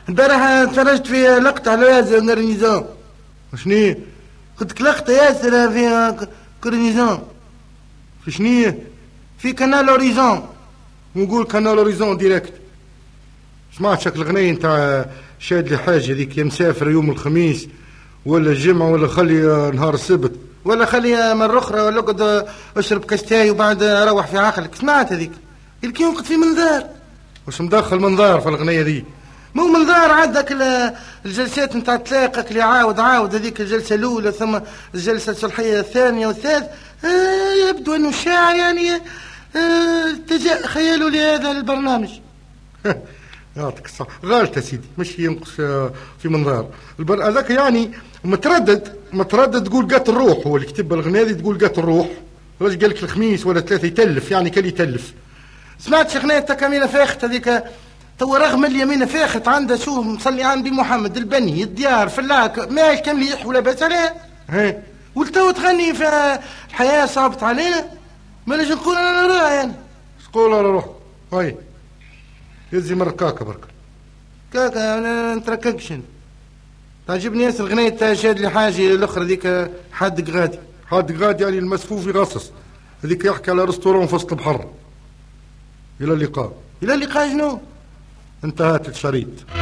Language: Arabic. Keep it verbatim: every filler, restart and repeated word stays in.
البارح تفرجت في لقطة على ياسر كورنيزون. شنية؟ قلت لك لقطة ياسر في كورنيزون. في شنية؟ في كانال اوريزون. ونقول كانال اوريزون ديريكت. سمعت شكل غنية نتاع شاد لي حاجة ذيك يا مسافر يوم الخميس ولا الجمعة ولا خلي نهار السبت ولا خلي مرة أخرى ولا قد أشرب كاستاي وبعد أروح في عقلك. سمعت هذيك الكي وقت في منظار. وش مدخل منظار في الغنية ذي؟ مو منظار عندك الجلسات نتاع تلاقك اللي عاود عاود هذيك الجلسة الأولى ثم الجلسة الصلحية الثانية والثالث. آه يبدو أنه الشاعر يعني آه تجاء خياله لهذا البرنامج. يعطيك الصحة. غالت يا سيدي مش ينقص في منظار البر هذاك يعني متردد متردد تقول قات الروح. هو اللي كتب الغنية ذي تقول قات الروح. راجل قال لك الخميس ولا ثلاثة يتلف يعني كل يتلف. سمعت شغنية كمينة فاخت هذيك تو رغم اليمين فاخت عنده شو مصلي عن بمحمد البني الديار فلاك ماش كان مليح ولا باس عليه. هي ولتو تغني في الحياة صعبت علينا ما نجي نقول انا نراها يعني. شقول انا روح هاي يزي مرة كاكا برك كاكا انا نترككش. تعجبني ياسر الغنية تاع شاد لي حاجة الاخرى ذيك حد غادي. حد غادي يعني المسفوف يغصص هذيك يحكي على رستورون في وسط البحر. الى اللقاء. الى اللقاء شنو؟ انتهت الشريط.